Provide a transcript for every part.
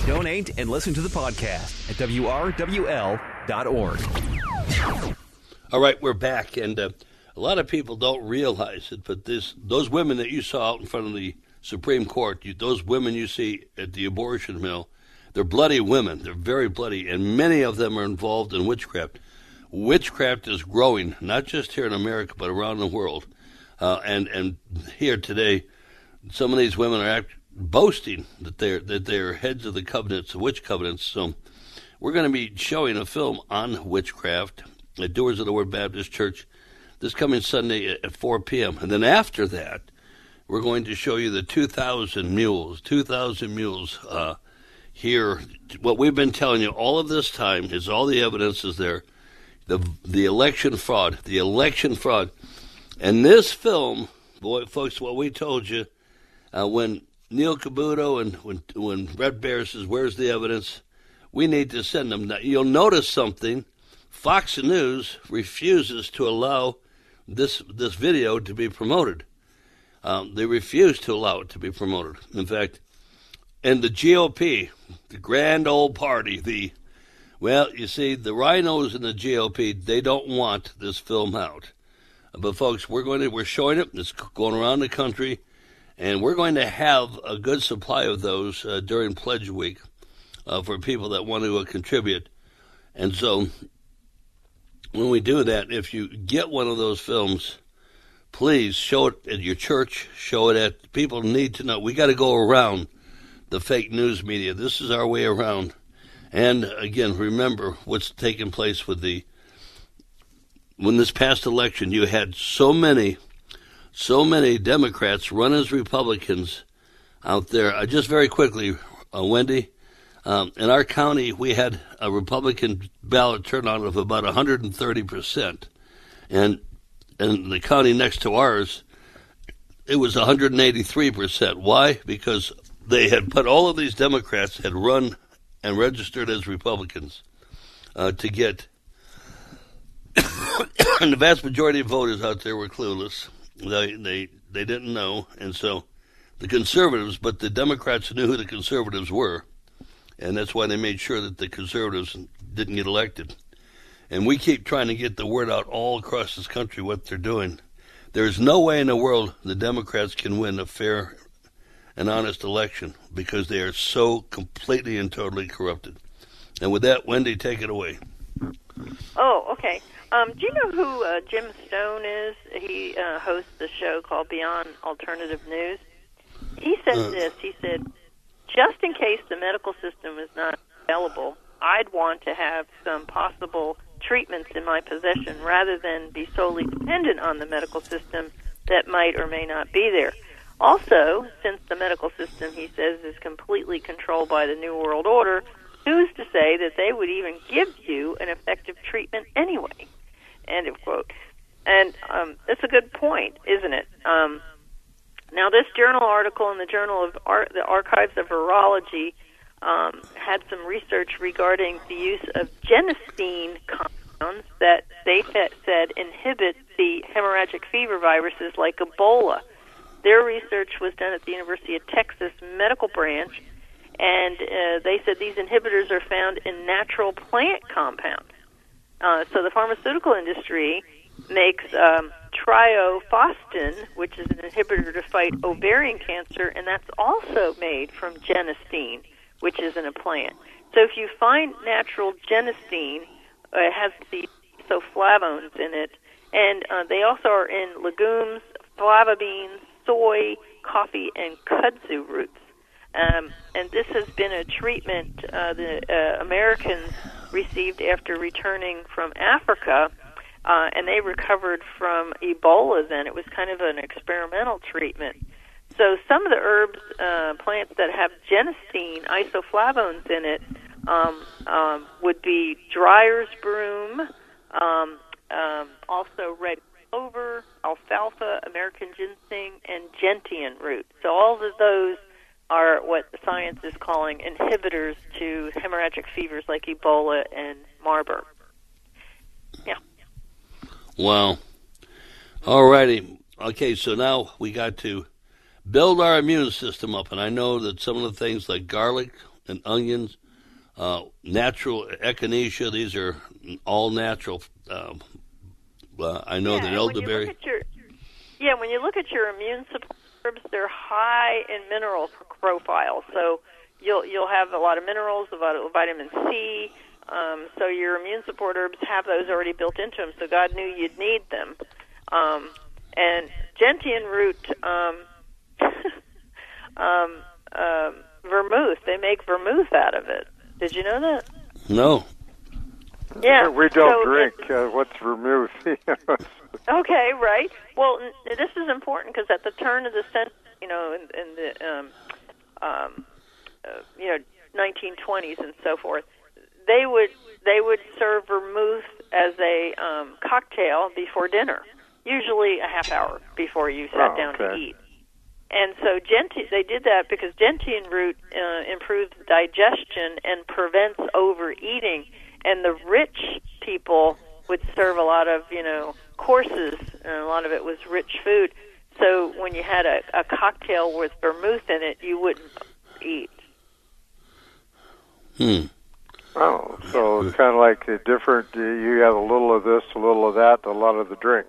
Donate and listen to the podcast at WRWL.org. All right, we're back, and a lot of people don't realize it, but those women that you saw out in front of the Supreme Court, those women you see at the abortion mill, they're bloody women. They're very bloody, and many of them are involved in witchcraft. Witchcraft is growing, not just here in America, but around the world. And here today, some of these women are boasting that they're heads of the covenants, the witch covenants. So we're going to be showing a film on witchcraft at Doers of the Word Baptist Church this coming Sunday at 4 p.m. And then after that, we're going to show you the 2,000 mules here. What we've been telling you all of this time is all the evidence is there. The election fraud. And this film, boy, folks, what we told you, when Neil Cavuto and when Red Bear says, where's the evidence? We need to send them. Now, you'll notice something. Fox News refuses to allow this video to be promoted. They refuse to allow it to be promoted. In fact, and the GOP, the grand old party, you see, the rhinos in the GOP, they don't want this film out. But folks, we're showing it. It's going around the country, and we're going to have a good supply of those during Pledge Week for people that want to contribute. And so, when we do that, if you get one of those films, please show it at your church. Show it at people need to know. We got to go around the fake news media. This is our way around. And again, remember what's taking place with when this past election, you had so many Democrats run as Republicans out there. Just very quickly, Wendy, in our county, we had a Republican ballot turnout of about 130%. And in the county next to ours, it was 183%. Why? Because they had put all of these Democrats had run and registered as Republicans to get. And the vast majority of voters out there were clueless. They didn't know, and so the conservatives, but the Democrats knew who the conservatives were, and that's why they made sure that the conservatives didn't get elected. And we keep trying to get the word out all across this country what they're doing. There's no way in the world the Democrats can win a fair and honest election because they are so completely and totally corrupted. And with that, Wendy, take it away. Oh, okay. Do you know who Jim Stone is? He hosts a show called Beyond Alternative News. He said this. He said, just in case the medical system is not available, I'd want to have some possible treatments in my possession rather than be solely dependent on the medical system that might or may not be there. Also, since the medical system, he says, is completely controlled by the New World Order, who's to say that they would even give you an effective treatment anyway? End of quote. And that's a good point, isn't it? Now, this journal article in the Journal of the Archives of Virology had some research regarding the use of genistein compounds that they said inhibit the hemorrhagic fever viruses like Ebola. Their research was done at the University of Texas Medical Branch, and they said these inhibitors are found in natural plant compounds. So the pharmaceutical industry makes triofostin, which is an inhibitor to fight ovarian cancer, and that's also made from genistein, which is in a plant. So if you find natural genistein, it has the isoflavones in it, and they also are in legumes, flava beans, soy, coffee, and kudzu roots. And this has been a treatment the Americans received after returning from Africa, and they recovered from Ebola then. It was kind of an experimental treatment. So some of the herbs, plants that have genistein, isoflavones in it, would be Dryer's broom, also red clover, alfalfa, American ginseng, and gentian root. So all of those are what the science is calling inhibitors to hemorrhagic fevers like Ebola and Marburg. Yeah. Wow. All righty. Okay, so now we got to build our immune system up, and I know that some of the things like garlic and onions, natural echinacea. These are all natural. I know that elderberry. When you look at your immune support herbs, they're high in mineral profile. So you'll have a lot of minerals, a lot of vitamin C. So your immune support herbs have those already built into them. So God knew you'd need them. And gentian root vermouth. They make vermouth out of it. Did you know that? No. Yeah. We don't drink. What's vermouth? Okay, right. Well, this is important because at the turn of the century, in the 1920s and so forth, they would serve vermouth as a cocktail before dinner, usually a half hour before you sat down to eat. And so they did that because gentian root improves digestion and prevents overeating. And the rich people would serve a lot of, courses, and a lot of it was rich food. So when you had a cocktail with vermouth in it, you wouldn't eat. Oh, so it's kind of like a different, you have a little of this, a little of that, a lot of the drink.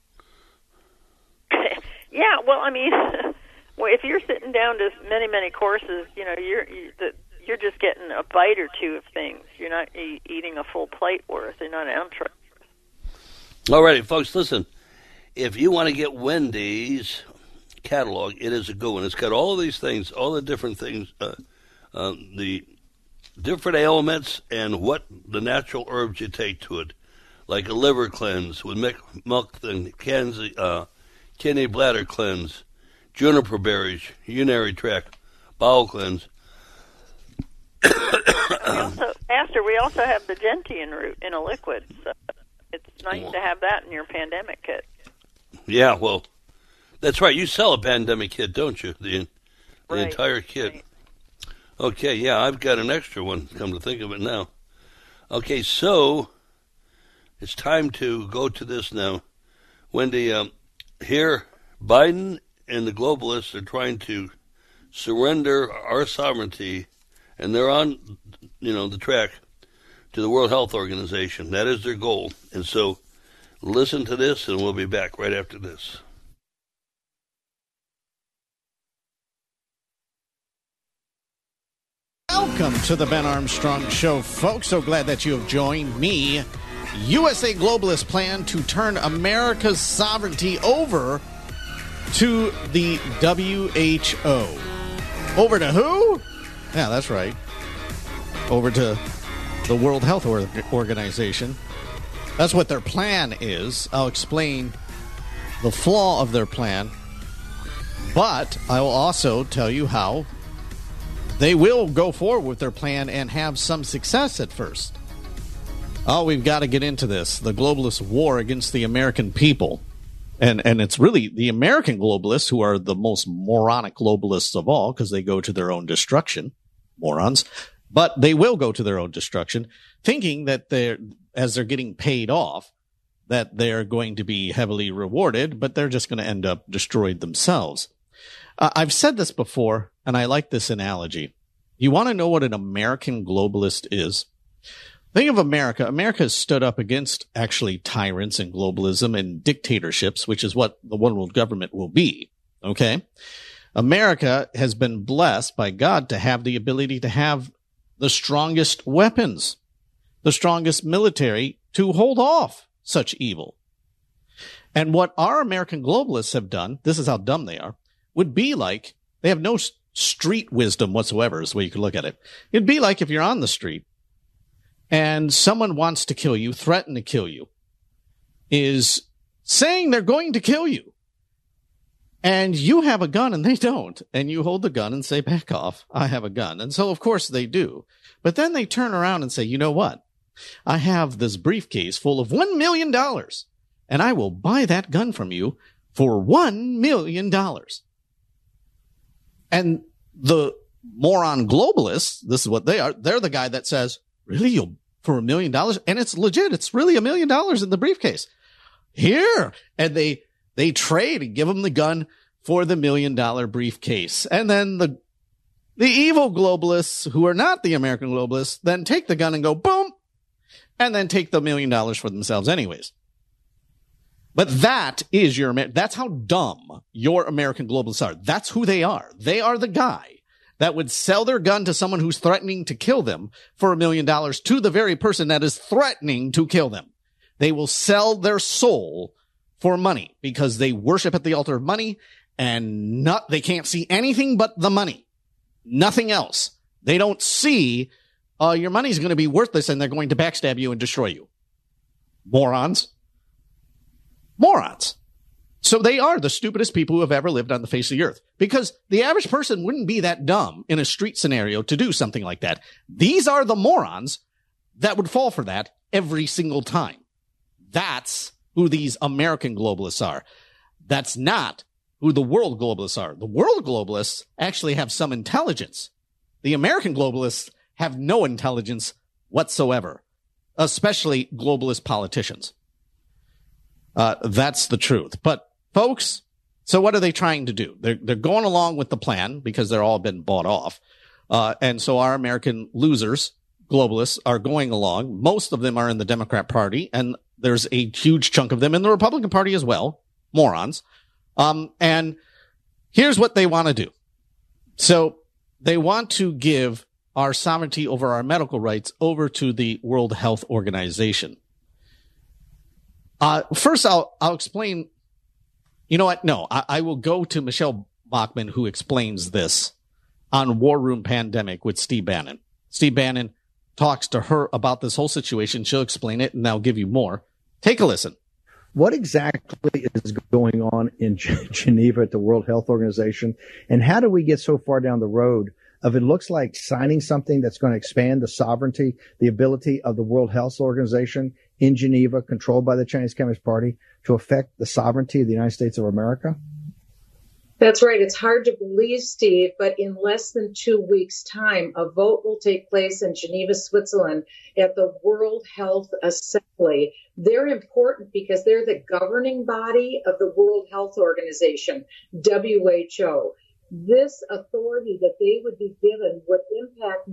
Yeah, well, I mean, if you're sitting down to many, many courses, you're just getting a bite or two of things. You're not eating a full plate worth. You're not an entree. All righty, folks, listen. If you want to get Wendy's catalog, it is a good one. It's got all these things, all the different things, the different ailments and what the natural herbs you take to it, like a liver cleanse with milk and kidney bladder cleanse, juniper berries, urinary tract, bowel cleanse. We also have the gentian root in a liquid, so it's nice to have that in your pandemic kit. Yeah, well, that's right. You sell a pandemic kit, don't you? The entire kit. Right. Okay, yeah, I've got an extra one, come to think of it now. Okay, so it's time to go to this now. Wendy, here, Biden and the globalists are trying to surrender our sovereignty, and they're on, the track to the World Health Organization. That is their goal. And so listen to this, and we'll be back right after this. Welcome to the Ben Armstrong Show, folks. So glad that you have joined me. USA globalists plan to turn America's sovereignty over to the WHO. Over to who? Yeah, that's right. Over to the World Health Organization. That's what their plan is. I'll explain the flaw of their plan, but I will also tell you how they will go forward with their plan and have some success at first. Oh, we've got to get into this. The globalist war against the American people. And it's really the American globalists who are the most moronic globalists of all, because they go to their own destruction. Morons. But they will go to their own destruction, thinking that as they're getting paid off, that they're going to be heavily rewarded, but they're just going to end up destroyed themselves. I've said this before, and I like this analogy. You want to know what an American globalist is? Think of America. America has stood up against actually tyrants and globalism and dictatorships, which is what the one world government will be. Okay? America has been blessed by God to have the ability to have the strongest weapons, the strongest military to hold off such evil. And what our American globalists have done, this is how dumb they are, would be like, they have no street wisdom whatsoever is the way you could look at it. It'd be like if you're on the street and someone wants to kill you, threaten to kill you, is saying they're going to kill you. And you have a gun and they don't. And you hold the gun and say, back off, I have a gun. And so, of course, they do. But then they turn around and say, you know what? I have this briefcase full of $1 million, and I will buy that gun from you for $1 million. And the moron globalists, this is what they are. They're the guy that says, really, you'll for $1 million? And it's legit. It's really $1 million in the briefcase. Here. And they trade and give them the gun for the $1 million briefcase. And then the The evil globalists, who are not the American globalists, then take the gun and go boom, and then take the $1 million for themselves anyways. But that's how dumb your American globalists are. That's who they are. They are the guy that would sell their gun to someone who's threatening to kill them for $1 million to the very person that is threatening to kill them. They will sell their soul for money because they worship at the altar of money, and they can't see anything but the money. Nothing else. They don't see your money's going to be worthless and they're going to backstab you and destroy you. Morons. So they are the stupidest people who have ever lived on the face of the earth, because the average person wouldn't be that dumb in a street scenario to do something like that. These are the morons that would fall for that every single time. That's who these American globalists are. That's not who the world globalists are. The world globalists actually have some intelligence. The American globalists have no intelligence whatsoever, especially globalist politicians. That's the truth. But folks, so what are they trying to do? They're going along with the plan because they're all been bought off. And so our American losers, globalists, are going along. Most of them are in the Democrat Party, and there's a huge chunk of them in the Republican Party as well. Morons. And here's what they want to do. So they want to give our sovereignty over our medical rights over to the World Health Organization. First, I'll explain. You know what? No, I will go to Michelle Bachmann, who explains this on War Room Pandemic with Steve Bannon. Steve Bannon talks to her about this whole situation. She'll explain it, and I'll give you more. Take a listen. What exactly is going on in Geneva at the World Health Organization? And how do we get so far down the road of it looks like signing something that's going to expand the sovereignty, the ability of the World Health Organization in Geneva, controlled by the Chinese Communist Party, to affect the sovereignty of the United States of America? That's right. It's hard to believe, Steve, but in less than 2 weeks' time, a vote will take place in Geneva, Switzerland at the World Health Assembly. They're important because they're the governing body of the World Health Organization, WHO. This authority that they would be given would impact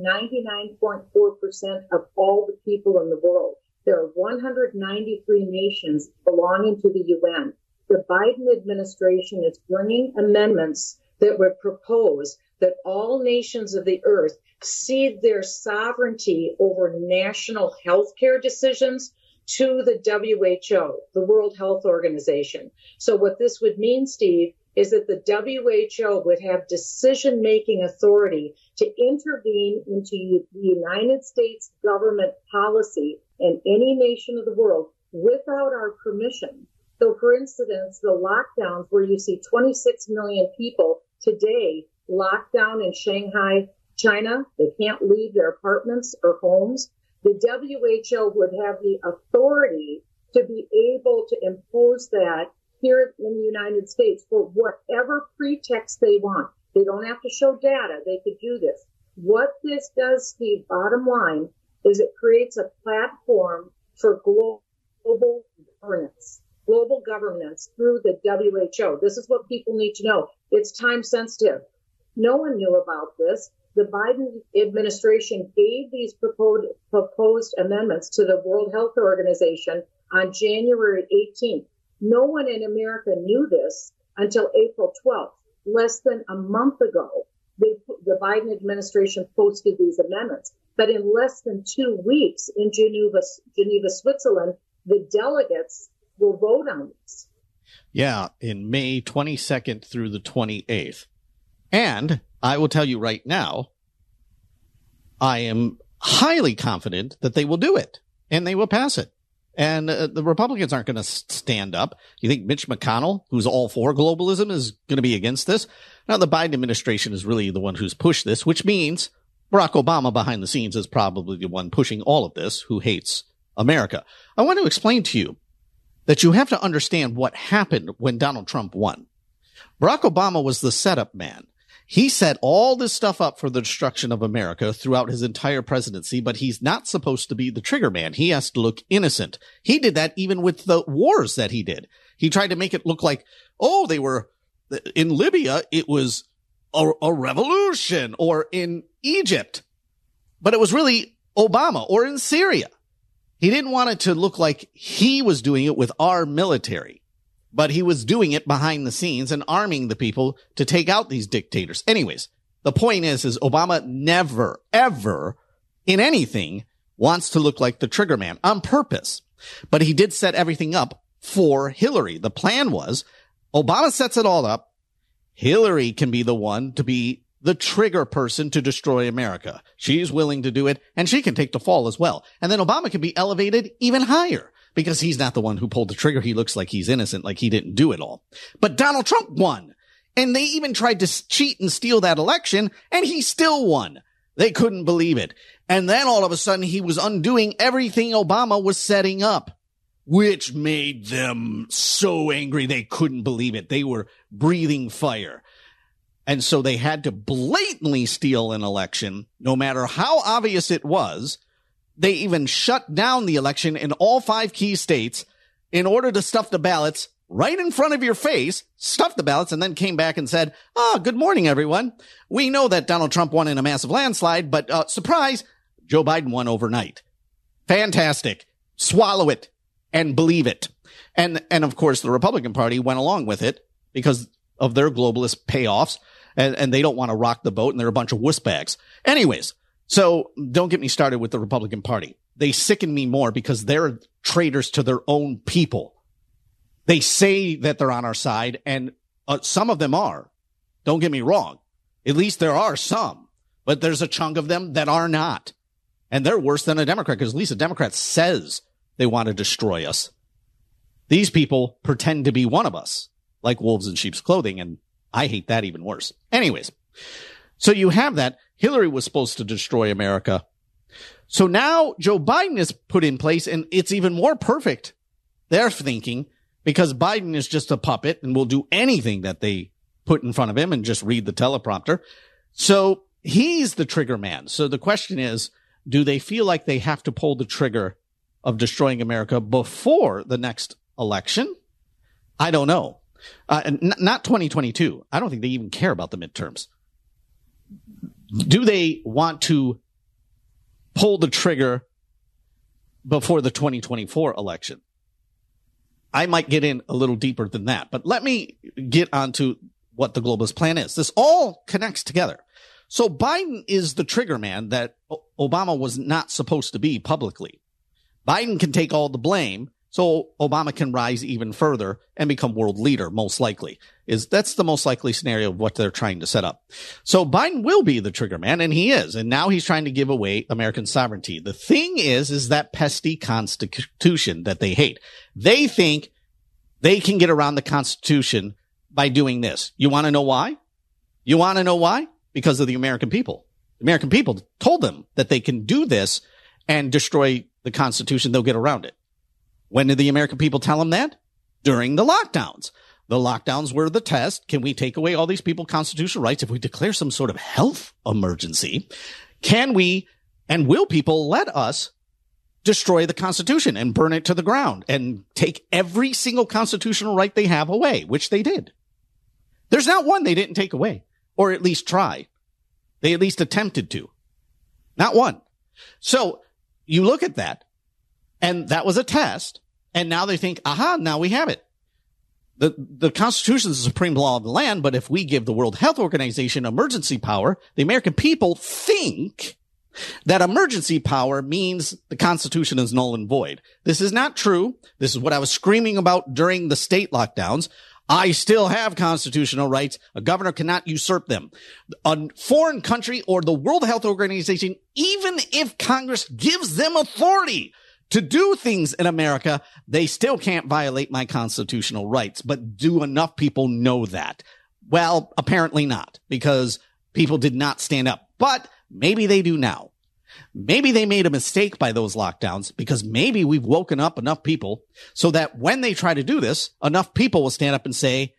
99.4% of all the people in the world. There are 193 nations belonging to the UN. The Biden administration is bringing amendments that would propose that all nations of the earth cede their sovereignty over national health care decisions to the WHO, the World Health Organization. So what this would mean, Steve, is that the WHO would have decision-making authority to intervene into the United States government policy in any nation of the world without our permission. So, for instance, the lockdowns where you see 26 million people today locked down in Shanghai, China, they can't leave their apartments or homes. The WHO would have the authority to be able to impose that here in the United States for whatever pretext they want. They don't have to show data. They could do this. What this does, Steve, bottom line, is it creates a platform for global governance through the WHO. This is what people need to know. It's time sensitive. No one knew about this. The Biden administration gave these proposed amendments to the World Health Organization on January 18th. No one in America knew this until April 12th. Less than a month ago, the Biden administration posted these amendments. But in less than 2 weeks in Geneva, Switzerland, the delegates will vote on this. Yeah, in May 22nd through the 28th. And I will tell you right now, I am highly confident that they will do it and they will pass it. And the Republicans aren't going to stand up. You think Mitch McConnell, who's all for globalism, is going to be against this? Now, the Biden administration is really the one who's pushed this, which means Barack Obama behind the scenes is probably the one pushing all of this, who hates America. I want to explain to you that you have to understand what happened when Donald Trump won. Barack Obama was the setup man. He set all this stuff up for the destruction of America throughout his entire presidency, but he's not supposed to be the trigger man. He has to look innocent. He did that even with the wars that he did. He tried to make it look like, oh, they were in Libya. It was a revolution, or in Egypt. But it was really Obama, or in Syria. He didn't want it to look like he was doing it with our military, but he was doing it behind the scenes and arming the people to take out these dictators. Anyways, the point is Obama never, ever in anything wants to look like the trigger man on purpose. But he did set everything up for Hillary. The plan was Obama sets it all up. Hillary can be the one to be the trigger person to destroy America. She's willing to do it, and she can take the fall as well. And then Obama can be elevated even higher because he's not the one who pulled the trigger. He looks like he's innocent, like he didn't do it all. But Donald Trump won, and they even tried to cheat and steal that election, and he still won. They couldn't believe it. And then all of a sudden, he was undoing everything Obama was setting up, which made them so angry they couldn't believe it. They were breathing fire. And so they had to blatantly steal an election, no matter how obvious it was. They even shut down the election in all 5 key states in order to stuff the ballots right in front of your face, stuffed the ballots, and then came back and said, good morning, everyone. We know that Donald Trump won in a massive landslide, but surprise, Joe Biden won overnight. Fantastic. Swallow it and believe it. And of course, the Republican Party went along with it because of their globalist payoffs, and they don't want to rock the boat, and they're a bunch of wuss bags. Anyways, so don't get me started with the Republican Party. They sicken me more because they're traitors to their own people. They say that they're on our side, and some of them are. Don't get me wrong. At least there are some, but there's a chunk of them that are not. And they're worse than a Democrat, because at least a Democrat says they want to destroy us. These people pretend to be one of us, like wolves in sheep's clothing, and I hate that even worse. Anyways, so you have that. Hillary was supposed to destroy America. So now Joe Biden is put in place, and it's even more perfect, they're thinking, because Biden is just a puppet and will do anything that they put in front of him and just read the teleprompter. So he's the trigger man. So the question is, do they feel like they have to pull the trigger of destroying America before the next election? I don't know. Not 2022. I don't think they even care about the midterms. Do they want to pull the trigger before the 2024 election? I might get in a little deeper than that, but let me get onto what the globalist plan is. This all connects together. So Biden is the trigger man that Obama was not supposed to be publicly. Biden can take all the blame, so Obama can rise even further and become world leader, most likely. That's the most likely scenario of what they're trying to set up. So Biden will be the trigger man, and he is. And now he's trying to give away American sovereignty. The thing is that pesky Constitution that they hate. They think they can get around the Constitution by doing this. You want to know why? You want to know why? Because of the American people. The American people told them that they can do this and destroy the Constitution. They'll get around it. When did the American people tell them that? During the lockdowns. The lockdowns were the test. Can we take away all these people's constitutional rights if we declare some sort of health emergency? Can we and will people let us destroy the Constitution and burn it to the ground and take every single constitutional right they have away, which they did? There's not one they didn't take away, or at least try. They at least attempted to. Not one. So you look at that, and that was a test, and now they think, aha, now we have it. The Constitution is the supreme law of the land, but if we give the World Health Organization emergency power, the American people think that emergency power means the Constitution is null and void. This is not true. This is what I was screaming about during the state lockdowns. I still have constitutional rights. A governor cannot usurp them. A foreign country or the World Health Organization, even if Congress gives them authority to do things in America, they still can't violate my constitutional rights. But do enough people know that? Well, apparently not, because people did not stand up. But maybe they do now. Maybe they made a mistake by those lockdowns, because maybe we've woken up enough people so that when they try to do this, enough people will stand up and say,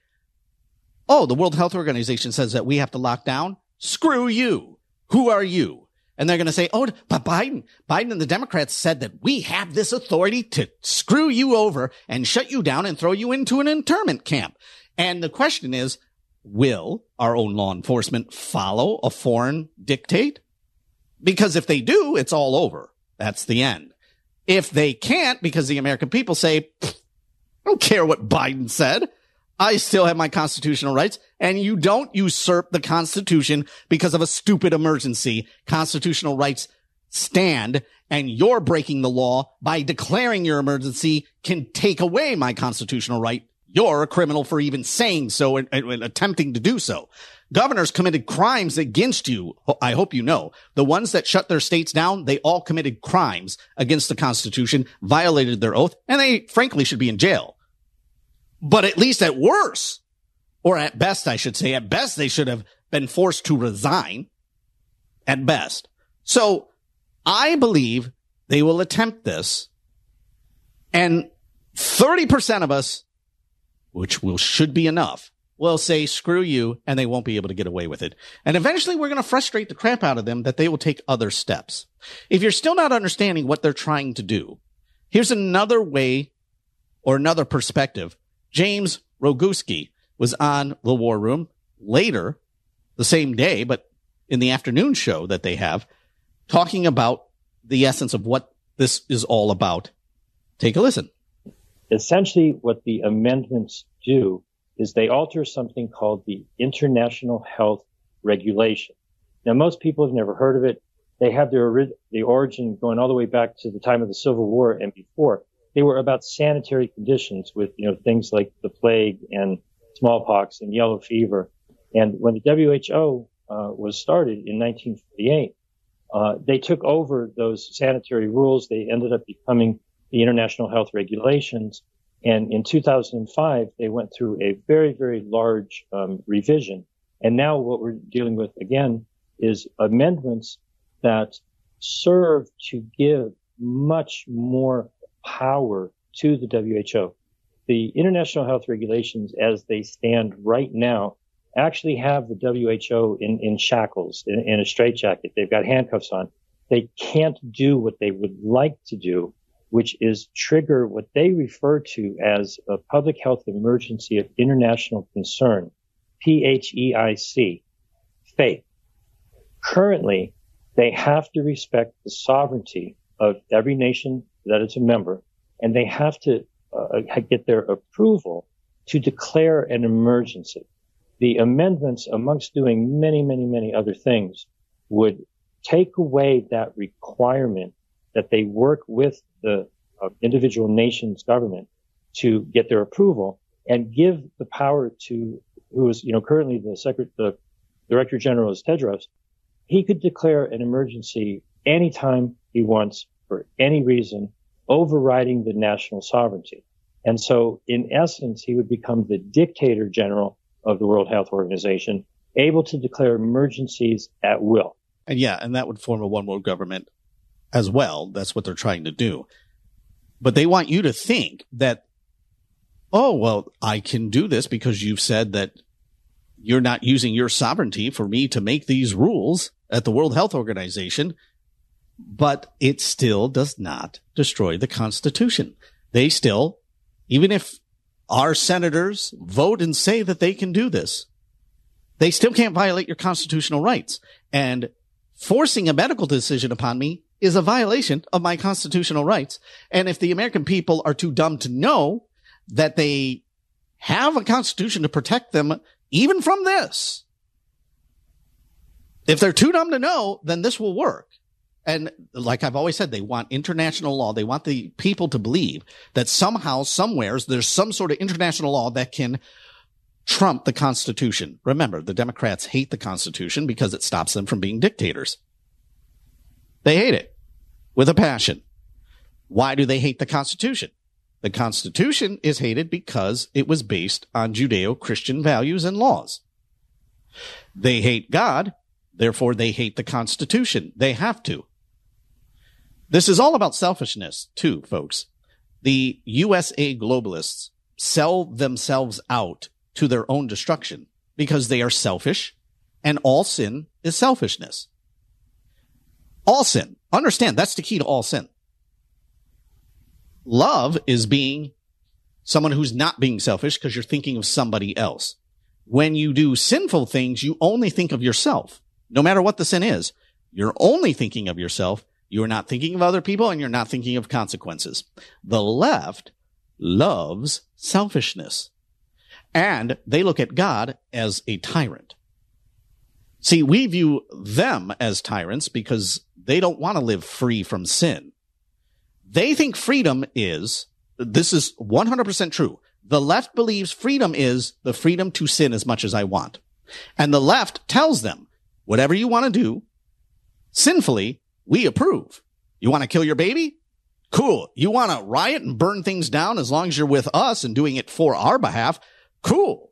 oh, the World Health Organization says that we have to lock down. Screw you. Who are you? And they're going to say, oh, but Biden and the Democrats said that we have this authority to screw you over and shut you down and throw you into an internment camp. And the question is, will our own law enforcement follow a foreign dictate? Because if they do, it's all over. That's the end. If they can't, because the American people say, I don't care what Biden said, I still have my constitutional rights, and you don't usurp the Constitution because of a stupid emergency. Constitutional rights stand, and you're breaking the law by declaring your emergency can take away my constitutional right. You're a criminal for even saying so and attempting to do so. Governors committed crimes against you. I hope you know. The ones that shut their states down, they all committed crimes against the Constitution, violated their oath, and they frankly should be in jail. But at least at worst, or at best, I should say, at best, they should have been forced to resign. At best. So I believe they will attempt this. And 30% of us, which should be enough, will say, screw you, and they won't be able to get away with it. And eventually we're going to frustrate the crap out of them that they will take other steps. If you're still not understanding what they're trying to do, here's another way or another perspective. James Roguski was on the War Room later the same day, but in the afternoon show that they have, talking about the essence of what this is all about. Take a listen. Essentially, what the amendments do is they alter something called the International Health Regulation. Now, most people have never heard of it. They have the origin going all the way back to the time of the Civil War and before. They were about sanitary conditions with, things like the plague and smallpox and yellow fever. And when the WHO was started in 1948, they took over those sanitary rules. They ended up becoming the International Health Regulations. And in 2005, they went through a very, very large revision. And now what we're dealing with again is amendments that serve to give much more power to the WHO. The International Health Regulations, as they stand right now, actually have the WHO in shackles, in a straitjacket. They've got handcuffs on. They can't do what they would like to do, which is trigger what they refer to as a public health emergency of international concern, PHEIC, FAIC. Currently, they have to respect the sovereignty of every nation that it's a member, and they have to get their approval to declare an emergency. The amendments, amongst doing many, many, many other things, would take away that requirement that they work with the individual nation's government to get their approval and give the power to who is, currently the Director General is Tedros. He could declare an emergency anytime he wants for any reason, overriding the national sovereignty. And so, in essence, he would become the dictator general of the World Health Organization, able to declare emergencies at will. And and that would form a one world government as well. That's what they're trying to do. But they want you to think that, oh, well, I can do this because you've said that you're not using your sovereignty for me to make these rules at the World Health Organization. But it still does not destroy the Constitution. They still, even if our senators vote and say that they can do this, they still can't violate your constitutional rights. And forcing a medical decision upon me is a violation of my constitutional rights. And if the American people are too dumb to know that they have a constitution to protect them even from this, if they're too dumb to know, then this will work. And like I've always said, they want international law. They want the people to believe that somehow, somewheres, there's some sort of international law that can trump the Constitution. Remember, the Democrats hate the Constitution because it stops them from being dictators. They hate it with a passion. Why do they hate the Constitution? The Constitution is hated because it was based on Judeo-Christian values and laws. They hate God, therefore they hate the Constitution. They have to. This is all about selfishness, too, folks. The USA globalists sell themselves out to their own destruction because they are selfish, and all sin is selfishness. All sin. Understand, that's the key to all sin. Love is being someone who's not being selfish because you're thinking of somebody else. when you do sinful things, you only think of yourself. No matter what the sin is, you're only thinking of yourself. You're not thinking of other people, and you're not thinking of consequences. The left loves selfishness, and they look at God as a tyrant. See, we view them as tyrants because they don't want to live free from sin. They think freedom is, this is 100% true. The left believes freedom is the freedom to sin as much as I want. And the left tells them, whatever you want to do, sinfully, we approve. You want to kill your baby? Cool. You want to riot and burn things down as long as you're with us and doing it for our behalf? Cool.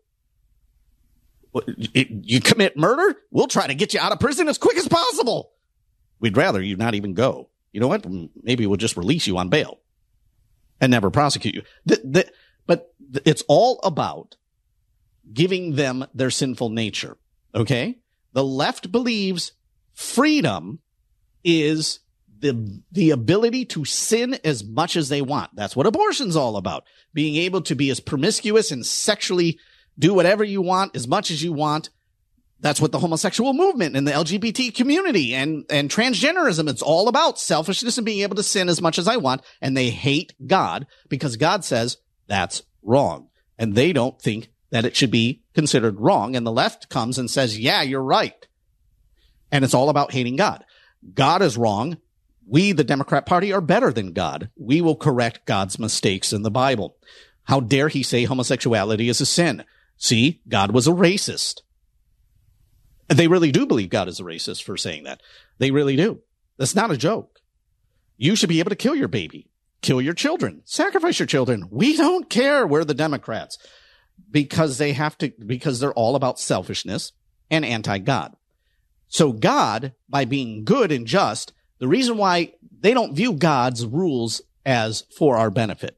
You commit murder? We'll try to get you out of prison as quick as possible. We'd rather you not even go. You know what? Maybe we'll just release you on bail and never prosecute you. But it's all about giving them their sinful nature. Okay? The left believes freedom is the ability to sin as much as they want. That's what abortion's all about. Being able to be as promiscuous and sexually do whatever you want as much as you want. That's what the homosexual movement and the LGBT community and transgenderism, it's all about selfishness and being able to sin as much as I want. And they hate God because God says that's wrong. And they don't think that it should be considered wrong. And the left comes and says, yeah, you're right. And it's all about hating God. God is wrong. We, the Democrat Party, are better than God. We will correct God's mistakes in the Bible. How dare he say homosexuality is a sin? See, God was a racist. They really do believe God is a racist for saying that. They really do. That's not a joke. You should be able to kill your baby, kill your children, sacrifice your children. We don't care. We're the Democrats because they're all about selfishness and anti-God. So God, by being good and just, the reason why they don't view God's rules as for our benefit.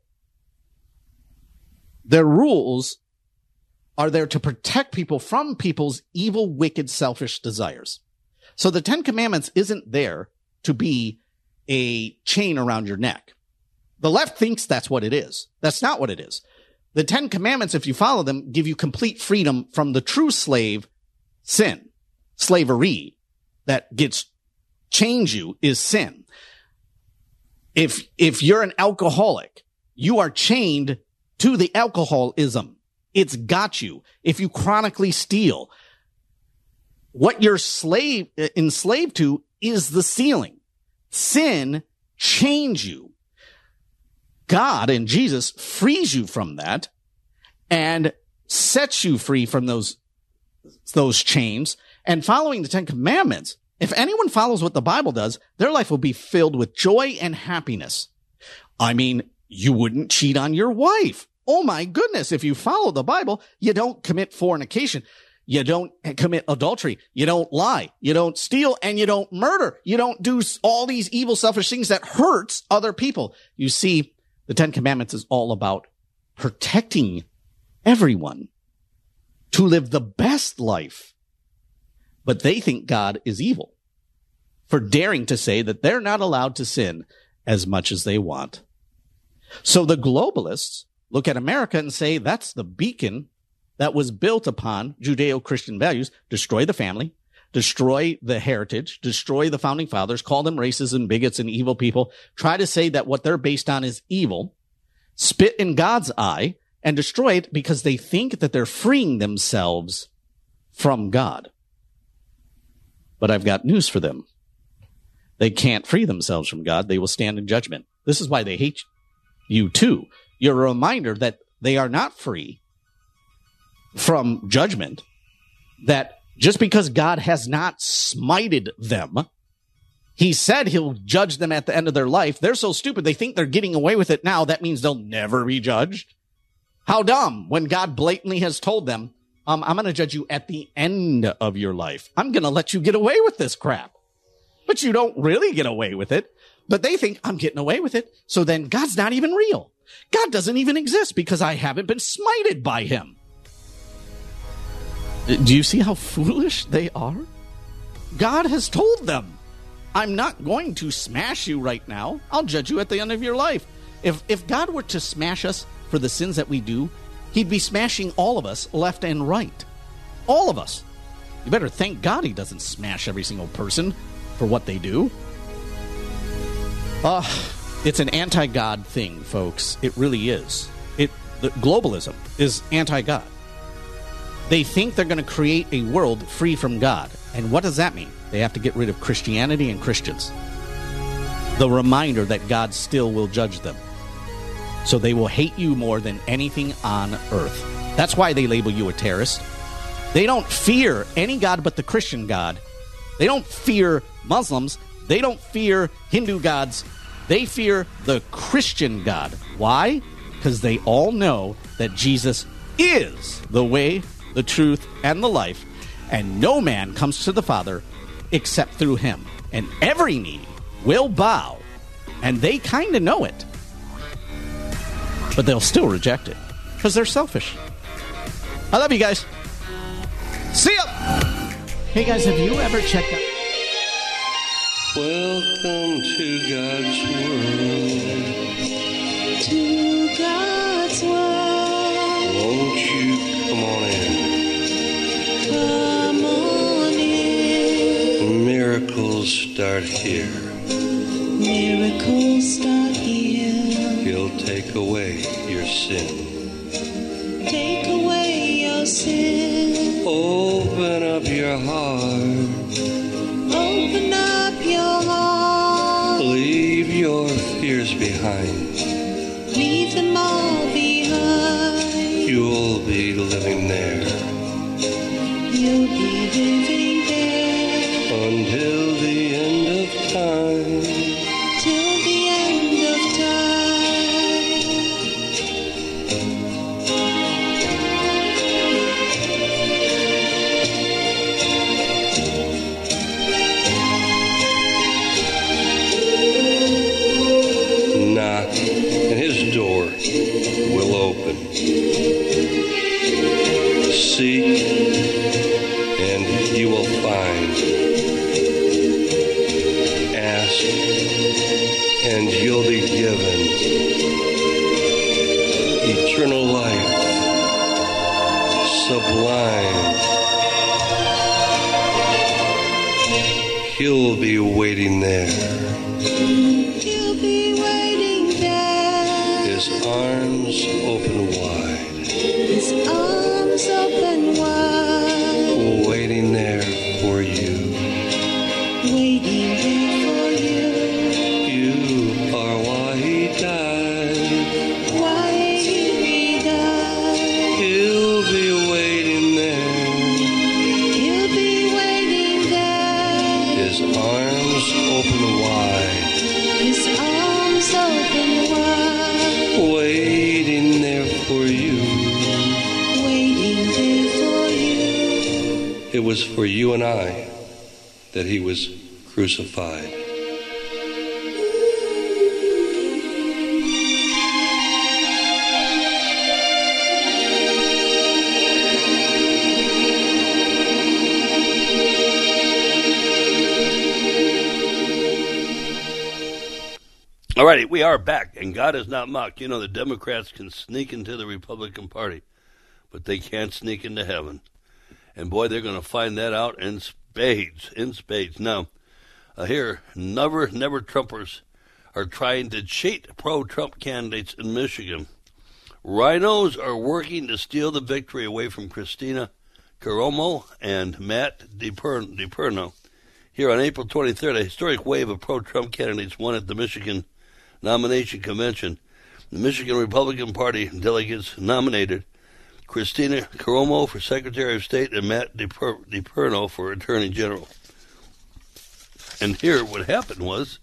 Their rules are there to protect people from people's evil, wicked, selfish desires. So the Ten Commandments isn't there to be a chain around your neck. The left thinks that's what it is. That's not what it is. The Ten Commandments, if you follow them, give you complete freedom from the true slave sin. Slavery that chains you is sin. If you're an alcoholic, you are chained to the alcoholism. It's got you. If you chronically steal, what you're enslaved to is the stealing. Sin chains you. God and Jesus frees you from that and sets you free from those chains. And following the Ten Commandments, if anyone follows what the Bible does, their life will be filled with joy and happiness. I mean, you wouldn't cheat on your wife. Oh my goodness. If you follow the Bible, you don't commit fornication. You don't commit adultery. You don't lie. You don't steal, and you don't murder. You don't do all these evil, selfish things that hurts other people. You see, the Ten Commandments is all about protecting everyone to live the best life. But they think God is evil for daring to say that they're not allowed to sin as much as they want. So the globalists look at America and say that's the beacon that was built upon Judeo-Christian values. Destroy the family, destroy the heritage, destroy the founding fathers, call them racists and bigots and evil people, try to say that what they're based on is evil, spit in God's eye, and destroy it because they think that they're freeing themselves from God. But I've got news for them. They can't free themselves from God. They will stand in judgment. This is why they hate you too. You're a reminder that they are not free from judgment, that just because God has not smited them, he said he'll judge them at the end of their life. They're so stupid. They think they're getting away with it now. That means they'll never be judged. How dumb when God blatantly has told them, I'm going to judge you at the end of your life. I'm going to let you get away with this crap. But you don't really get away with it. But they think I'm getting away with it. So then God's not even real. God doesn't even exist because I haven't been smited by him. Do you see how foolish they are? God has told them, I'm not going to smash you right now. I'll judge you at the end of your life. If God were to smash us for the sins that we do, he'd be smashing all of us left and right. All of us. You better thank God he doesn't smash every single person for what they do. It's an anti-God thing, folks. It really is. The globalism is anti-God. They think they're going to create a world free from God. And what does that mean? They have to get rid of Christianity and Christians. The reminder that God still will judge them. So they will hate you more than anything on earth. That's why they label you a terrorist. They don't fear any God but the Christian God. They don't fear Muslims. They don't fear Hindu gods. They fear the Christian God. Why? Because they all know that Jesus is the way, the truth, and the life, and no man comes to the Father except through him. And every knee will bow, and they kind of know it. But they'll still reject it, because they're selfish. I love you guys. See ya! Hey guys, have you ever checked out... Welcome to God's world. To God's world. Won't you come on in? Come on in. Miracles start here. Miracles start here. He'll take away your sin. Take away your sin. Open up your heart. Open up your heart. Leave your fears behind. Leave them all behind. You'll be living there You'll be living there until the end of time. till the end of Knock, and his door will open. Seek, and you will find. Ask, and you'll be given eternal life, sublime. He'll be waiting there. You'll be waiting there. His arms open wide, His arms open wide. waiting there for you. Waiting there for you. You are why he died. Why he died. He'll be waiting there. He'll be waiting there. His arms open wide, His arms open wide. waiting there for you. Waiting there for you. It was for you and I that he was crucified. All righty, we are back, and God is not mocked. You know, the Democrats can sneak into the Republican Party, but they can't sneak into heaven. And boy, they're going to find that out in spades, Now, here, never Trumpers are trying to cheat pro-Trump candidates in Michigan. Rhinos are working to steal the victory away from Christina Caramo and Matt DiPerno. Here on April 23rd, a historic wave of pro-Trump candidates won at the Michigan nomination convention. The Michigan Republican Party delegates nominated Christina Caramo for Secretary of State and Matt DiPerno for Attorney General. And here what happened was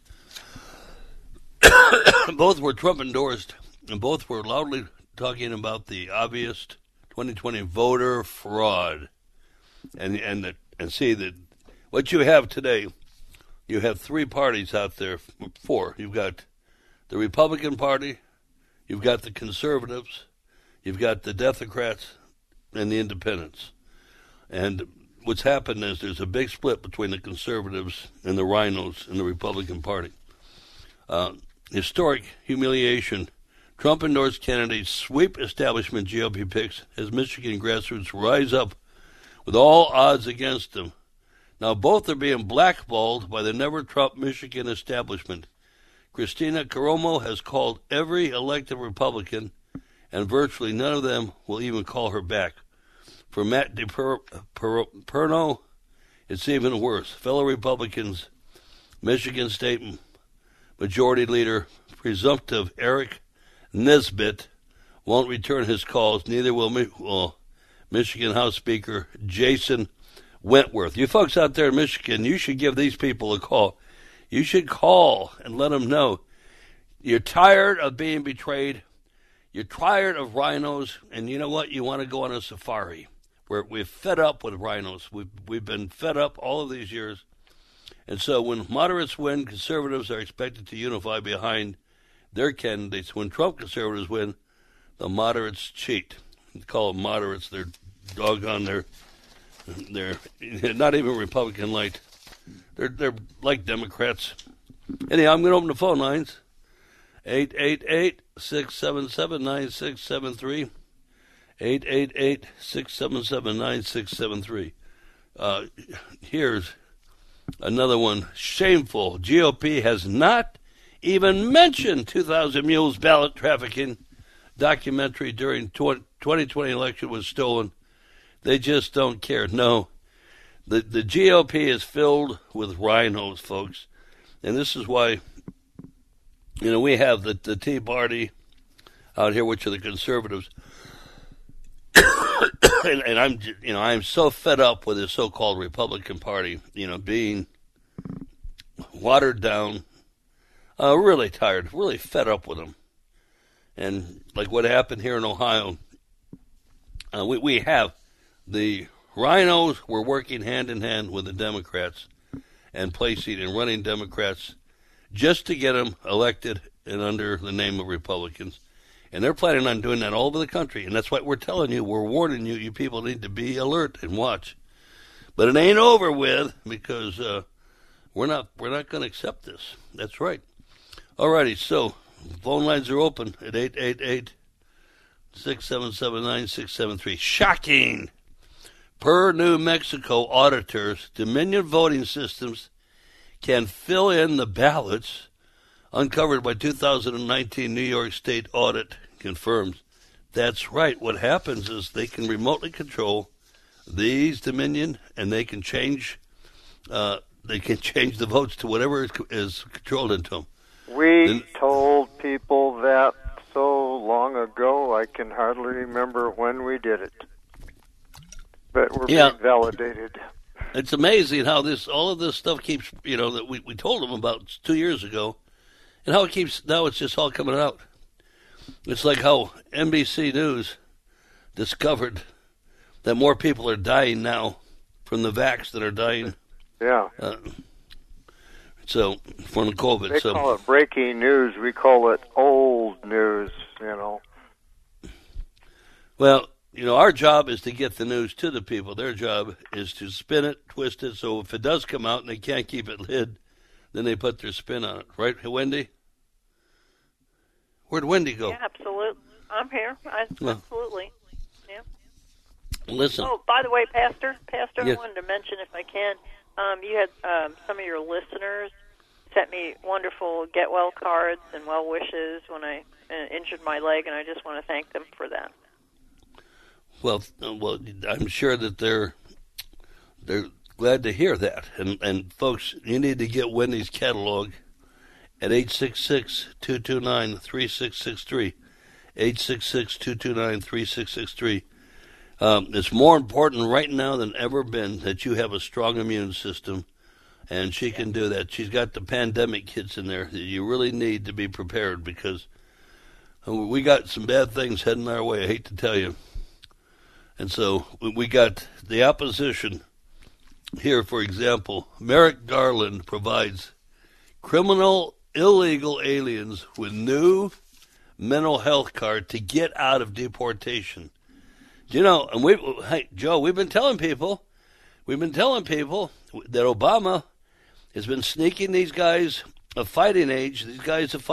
both were Trump endorsed, and both were loudly talking about the obvious 2020 voter fraud. And see that what you have today, you have three parties out there, four. You've got the Republican Party, you've got the Conservatives, you've got the Democrats, and the Independents. And what's happened is there's a big split between the Conservatives and the Rhinos in the Republican Party. Historic humiliation. Trump-endorsed candidates sweep establishment GOP picks as Michigan grassroots rise up with all odds against them. Now both are being blackballed by the never-Trump Michigan establishment. Christina Cuomo has called every elected Republican, and virtually none of them will even call her back. For Matt DePerno, it's even worse. Fellow Republicans, Michigan State Majority Leader, presumptive Eric Nesbitt, won't return his calls. Neither will Michigan House Speaker Jason Wentworth. You folks out there in Michigan, you should give these people a call. You should call and let them know you're tired of being betrayed. You're tired of rhinos, and you know what? You want to go on a safari. We're fed up with rhinos. We've been fed up all of these years. And so when moderates win, conservatives are expected to unify behind their candidates. When Trump conservatives win, the moderates cheat. You call them moderates. They're doggone. They're not even Republican light. They're like Democrats. Anyhow, I'm going to open the phone lines. 888-677-9673. 888-677-9673. Here's another one. Shameful. GOP has not even mentioned 2,000 mules ballot trafficking documentary during 2020 election was stolen. They just don't care. No. The GOP is filled with rhinos, folks. And this is why, we have the Tea Party out here, which are the conservatives. and I'm so fed up with this so-called Republican Party, being watered down. Really tired, really fed up with them. And like what happened here in Ohio, we have the rhinos were working hand in hand with the Democrats and placing and running Democrats just to get them elected and under the name of Republicans. And they're planning on doing that all over the country. And that's why we're telling you, we're warning you, you people need to be alert and watch. But it ain't over with because we're not going to accept this. That's right. All righty, so phone lines are open at 888-677-9673. Shocking! Per New Mexico auditors, Dominion voting systems can fill in the ballots uncovered by 2019 New York State audit confirms. That's right. What happens is they can remotely control these Dominion, and they can change the votes to whatever is controlled into them. We told people that so long ago, I can hardly remember when we did it. But we're being validated. It's amazing how all of this stuff keeps, that we told them about 2 years ago, and how it keeps, now it's just all coming out. It's like how NBC News discovered that more people are dying now from the vax than are dying. Yeah. So, from the COVID. They call it breaking news. We call it old news, Well, our job is to get the news to the people. Their job is to spin it, twist it, so if it does come out and they can't keep it hid, then they put their spin on it. Right, Wendy? Where'd Wendy go? Yeah, absolutely. I'm here. Absolutely. Yeah. Listen. Oh, by the way, Pastor, yes. I wanted to mention, if I can, you had some of your listeners sent me wonderful get well cards and well wishes when I injured my leg, and I just want to thank them for that. Well, I'm sure that they're glad to hear that. And folks, you need to get Wendy's catalog at 866-229-3663. 866-229-3663. It's more important right now than ever been that you have a strong immune system, and she can do that. She's got the pandemic kits in there that you really need to be prepared, because we got some bad things heading our way, I hate to tell you. And so we got the opposition here, for example. Merrick Garland provides criminal illegal aliens with new mental health card to get out of deportation. And hey, Joe, we've been telling people that Obama has been sneaking these guys of fighting age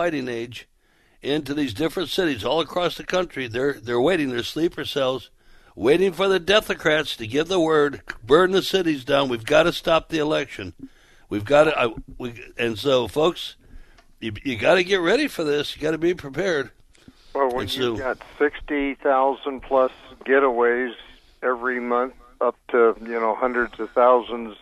into these different cities all across the country. They're waiting, they're sleeper cells, waiting for the Democrats to give the word, burn the cities down. We've got to stop the election. We've got to, and so, folks, you got to get ready for this. You got to be prepared. Well, when you've got 60,000 plus getaways every month, up to hundreds of thousands,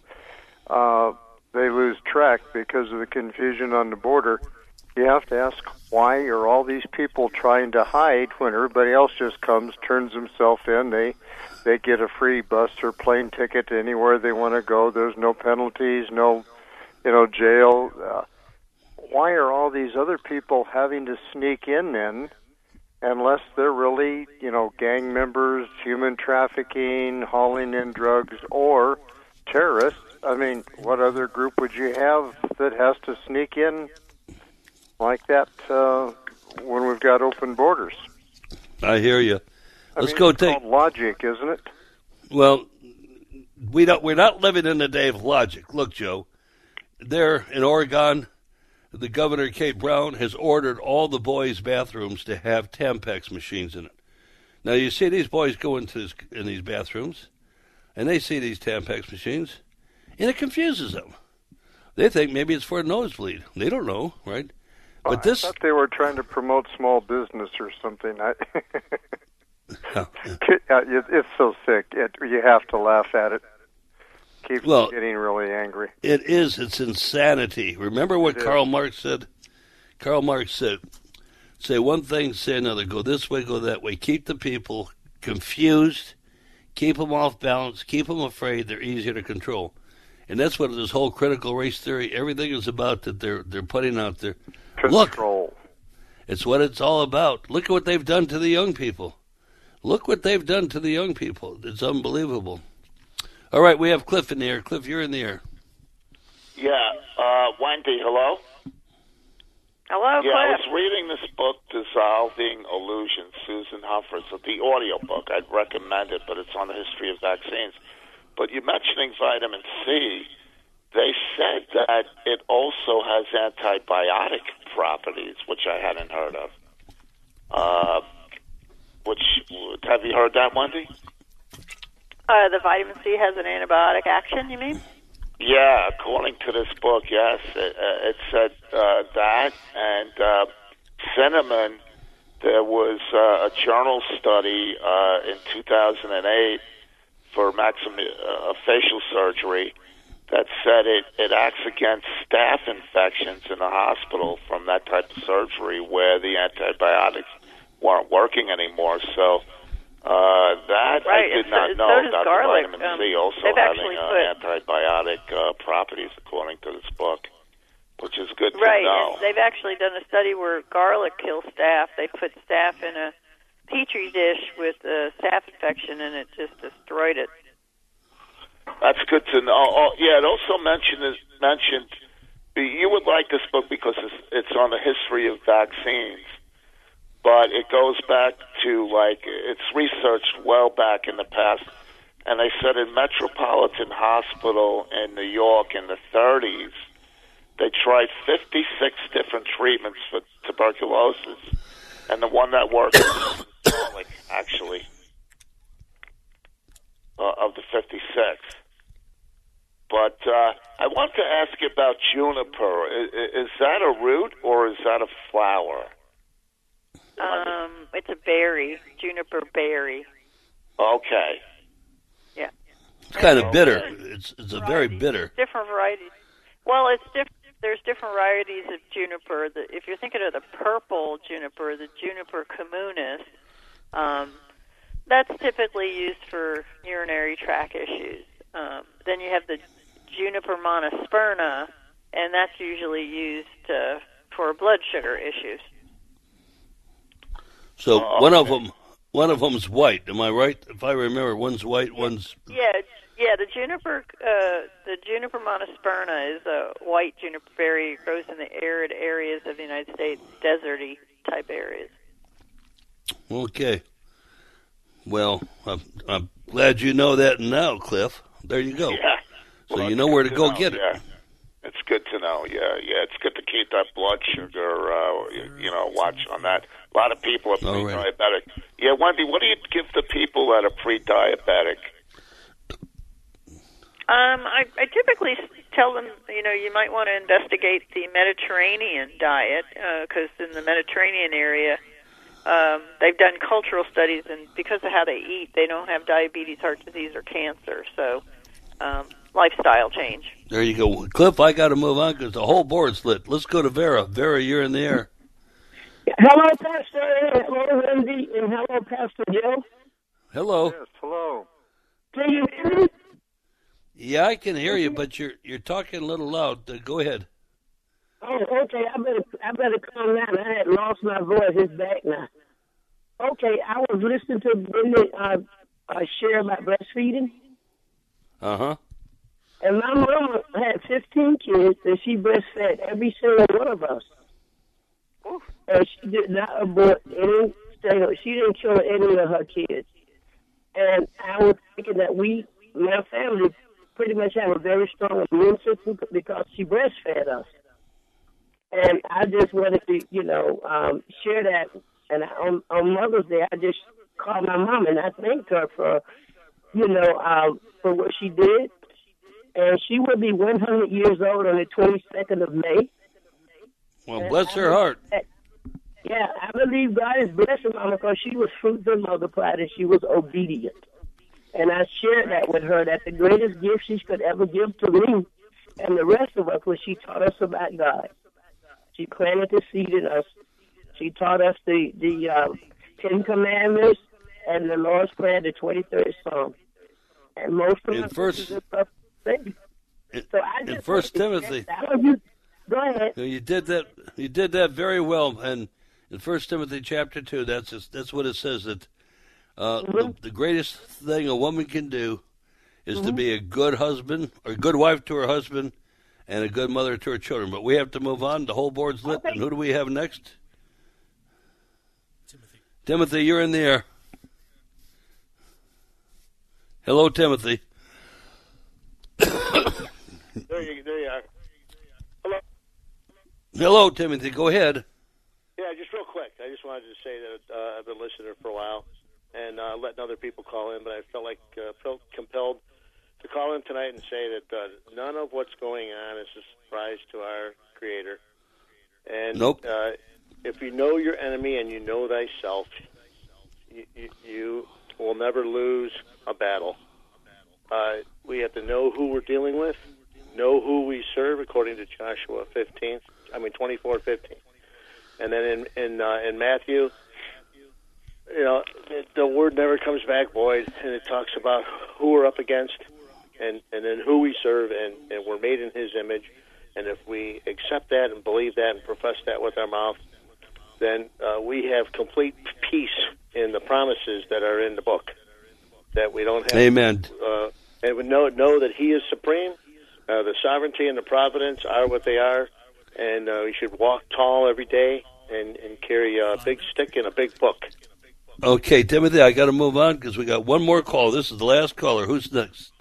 they lose track because of the confusion on the border. You have to ask, why are all these people trying to hide when everybody else just comes, turns himself in, they get a free bus or plane ticket to anywhere they want to go. There's no penalties, no jail. Why are all these other people having to sneak in then, unless they're really gang members, human trafficking, hauling in drugs, or terrorists? I mean, what other group would you have that has to sneak in like that when we've got open borders? I hear you. Let's go take called logic, isn't it? Well, we're not living in the day of logic. Look, Joe, there in Oregon, the governor, Kate Brown, has ordered all the boys' bathrooms to have Tampax machines in it. Now, you see these boys go in these bathrooms, and they see these Tampax machines, and it confuses them. They think maybe it's for a nosebleed. They don't know, right? But I thought they were trying to promote small business or something. It's so sick. You have to laugh at it. Keeps me getting really angry. It is. It's insanity. Remember what Karl Marx said? Karl Marx said, say one thing, say another. Go this way, go that way. Keep the people confused. Keep them off balance. Keep them afraid. They're easier to control. And that's what this whole critical race theory, everything is about that they're putting out there. Control. Look, it's what it's all about. Look at what they've done to the young people. Look what they've done to the young people. It's unbelievable. All right, we have Cliff in the air. Cliff, you're in the air. Yeah, Wendy, hello? Hello, yeah, Cliff. I was reading this book, Dissolving Illusions, Susan Humphreys, the audio book. I'd recommend it, but it's on the history of vaccines. But you're mentioning vitamin C. They said that it also has antibiotic properties, which I hadn't heard of. Have you heard that, Wendy? The vitamin C has an antibiotic action, you mean? Yeah, according to this book, yes. It said that. And cinnamon, there was a journal study in 2008 for facial surgery that said it acts against staph infections in the hospital from that type of surgery where the antibiotics weren't working anymore. So that right. I did not know about the vitamin C also having antibiotic properties according to this book, which is good to know. Right, they've actually done a study where garlic kills staph. They put staph in a Petri dish with a staph infection, and it just destroyed it. That's good to know. Oh, yeah, it also mentioned. You would like this book because it's on the history of vaccines, but it goes back to it's researched well back in the past, and they said in Metropolitan Hospital in New York in the 30s, they tried 56 different treatments for tuberculosis, and the one that worked was garlic, actually, of the 56. But I want to ask you about juniper. Is that a root or is that a flower? It's a berry, juniper berry. Okay. Yeah. It's kind of bitter. It's a very bitter. Different varieties. Well, it's different. There's different varieties of juniper. If you're thinking of the purple juniper, the Juniper communis, that's typically used for urinary tract issues. Then you have the Juniper monosperna, and that's usually used for blood sugar issues. So one of them's white. Am I right? If I remember, one's white, one's yeah. The Juniper monosperna is a white juniper berry. It grows in the arid areas of the United States, deserty type areas. Okay. Well, I'm glad you know that now, Cliff. There you go. Yeah. So you know where to go get it. It's good to know. Yeah. It's good to keep that blood sugar, watch on that. A lot of people are pre-diabetic. Yeah, Wendy, what do you give the people that are pre-diabetic? I typically tell them, you might want to investigate the Mediterranean diet, because in the Mediterranean area, they've done cultural studies, and because of how they eat, they don't have diabetes, heart disease, or cancer. So, lifestyle change. There you go. Cliff, I got to move on because the whole board's lit. Let's go to Vera. Vera, you're in the air. Hello, Pastor. Hello, Wendy. And hello, Pastor Joe. Hello. Yes, hello. Can you hear me? Yeah, I can hear you, but you're talking a little loud. Go ahead. Oh, okay. I better calm down. I had lost my voice. It's back now. Okay, I was listening to Wendy share about breastfeeding. Uh-huh. And my mama had 15 kids, and she breastfed every single one of us. And she did not abort any. She didn't kill any of her kids. And I was thinking that my family, pretty much have a very strong immune system because she breastfed us. And I just wanted to, share that. And on Mother's Day, I just called my mom and I thanked her for, for what she did. And she will be 100 years old on the 22nd of May. Well, bless her heart. Yeah, I believe God is blessing Mama because she was fruitful and multiplied and she was obedient. And I shared that with her, that the greatest gift she could ever give to me and the rest of us was she taught us about God. She planted the seed in us. She taught us the 10 Commandments and the Lord's Prayer, the 23rd Psalm. And most of us in First Timothy. Go ahead. You did that. You did that very well. And in 1 Timothy chapter 2, that's what it says, that the greatest thing a woman can do is to be a good husband or a good wife to her husband and a good mother to her children. But we have to move on. The whole board's lit. Okay. And who do we have next? Timothy, you're in the air. Hello, Timothy. There you are. Hello. Hello, Timothy. Go ahead. Yeah, just real quick. I just wanted to say that I've been listening for a while and letting other people call in, but I felt compelled to call in tonight and say that none of what's going on is a surprise to our Creator. And nope. If you know your enemy and you know thyself, you will never lose a battle. We have to know who we're dealing with, know who we serve, according to Joshua 24:15. And then in Matthew, the word never comes back void, and it talks about who we're up against and then who we serve, and we're made in His image. And if we accept that and believe that and profess that with our mouth, then we have complete peace in the promises that are in the book. That we don't have. Amen. And we know that He is supreme. The sovereignty and the providence are what they are, and we should walk tall every day and carry a big stick and a big book. Okay, Timothy, I got to move on because we got one more call. This is the last caller. Who's next?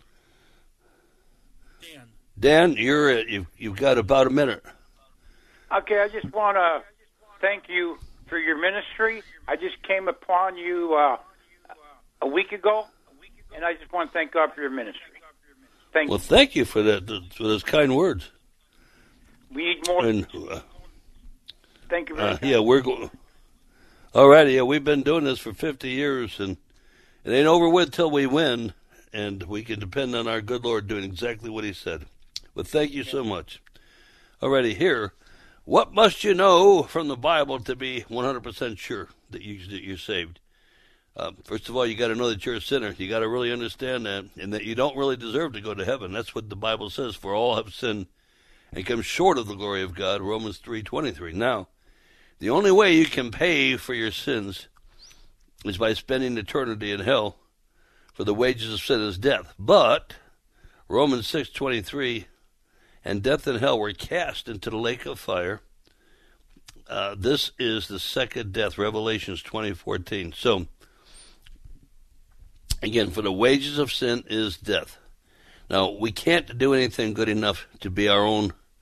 Dan, you've got about a minute. Okay, I just want to thank you for your ministry. I just came upon you a week ago, and I just want to thank God for your ministry. Thank you. Thank you for that, for those kind words. We need more. And, thank you very much. Yeah, we're going. All righty, yeah, we've been doing this for 50 years, and it ain't over with till we win, and we can depend on our good Lord doing exactly what He said. But thank you so much. All righty, here. What must you know from the Bible to be 100% sure that you're saved? First of all, you got to know that you're a sinner. You got to really understand that, and that you don't really deserve to go to heaven. That's what the Bible says. For all have sinned and come short of the glory of God. Romans 3:23. Now, the only way you can pay for your sins is by spending eternity in hell. For the wages of sin is death. But Romans 6:23, and death and hell were cast into the lake of fire. This is the second death. Revelations 20:14. So. Again, for the wages of sin is death. Now, we can't do anything good enough to be our own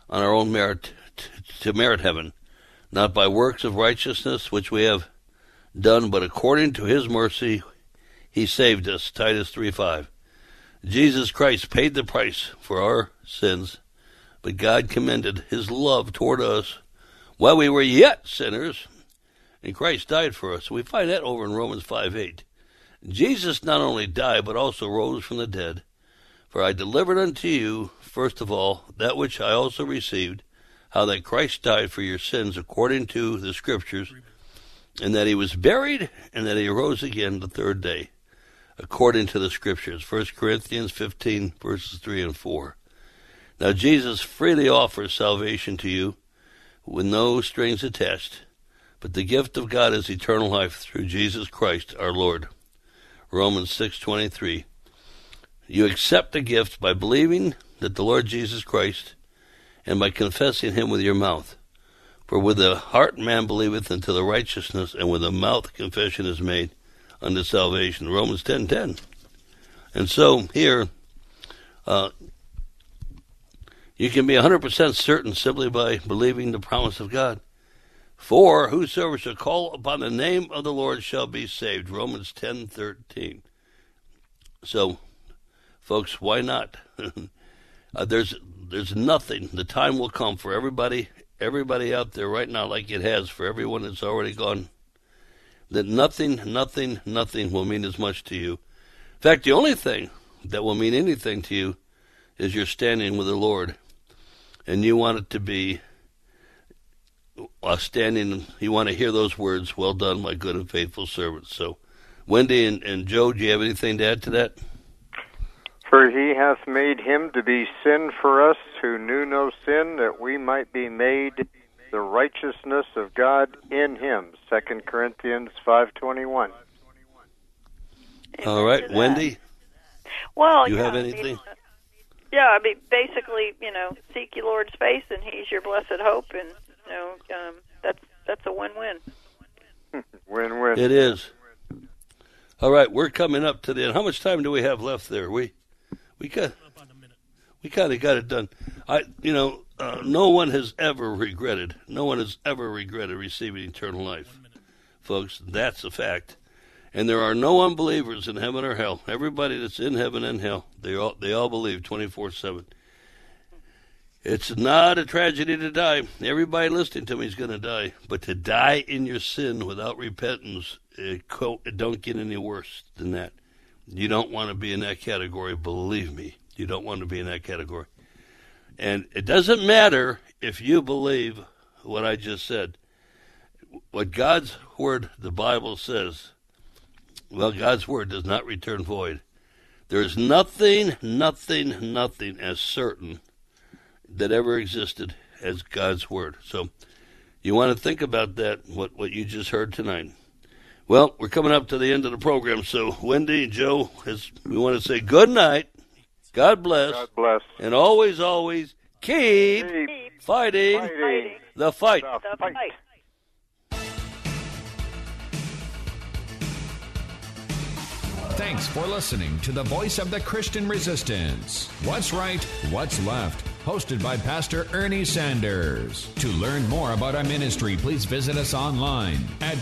on our own merit to merit heaven, not by works of righteousness which we have done, but according to his mercy he saved us. Titus 3:5. Jesus Christ paid the price for our sins, but God commended his love toward us while we were yet sinners, and Christ died for us. We find that over in Romans 5:8. Jesus not only died, but also rose from the dead. For I delivered unto you, first of all, that which I also received, how that Christ died for your sins according to the Scriptures, and that he was buried, and that he arose again the third day, according to the Scriptures. 1 Corinthians 15, verses 3 and 4. Now Jesus freely offers salvation to you with no strings attached, but the gift of God is eternal life through Jesus Christ our Lord. Romans 6:23. You accept the gift by believing that the Lord Jesus Christ, and by confessing him with your mouth. For with the heart man believeth unto the righteousness, and with the mouth confession is made unto salvation. Romans 10:10. And so here, you can be 100% certain simply by believing the promise of God. For whosoever shall call upon the name of the Lord shall be saved. Romans 10:13. So, folks, why not? There's nothing. The time will come for everybody out there right now, like it has for everyone that's already gone, that nothing will mean as much to you. In fact, the only thing that will mean anything to you is you're standing with the Lord, and you want it to be standing. You want to hear those words, "Well done, my good and faithful servant." So, Wendy and Joe, do you have anything to add to that? For he hath made him to be sin for us who knew no sin, that we might be made the righteousness of God in him. 2 Corinthians 5:21. All right, Wendy? Well, you have anything? I mean, basically, seek your Lord's face, and he's your blessed hope, and, that's a win-win. Win-win. It is. All right, we're coming up to the end. How much time do we have left there? We kind of got it done. No one has ever regretted receiving eternal life, folks. That's a fact. And there are no unbelievers in heaven or hell. Everybody that's in heaven and hell, they all believe 24/7. It's not a tragedy to die. Everybody listening to me is going to die, but to die in your sin without repentance, it don't get any worse than that. You don't want to be in that category. Believe me, you don't want to be in that category. And it doesn't matter if you believe what I just said. What God's Word, the Bible says, well, God's Word does not return void. There's nothing as certain that ever existed as God's Word. So you want to think about that, what you just heard tonight. Well, we're coming up to the end of the program, so Wendy, Joe, we want to say good night, God bless, and always keep fighting the fight. Thanks for listening to the Voice of the Christian Resistance. What's Right, What's Left? Hosted by Pastor Ernie Sanders. To learn more about our ministry, please visit us online at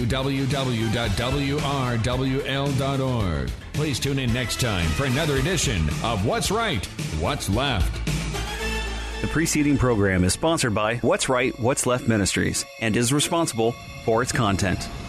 www.wrwl.org. Please tune in next time for another edition of What's Right, What's Left. The preceding program is sponsored by What's Right, What's Left Ministries and is responsible for its content.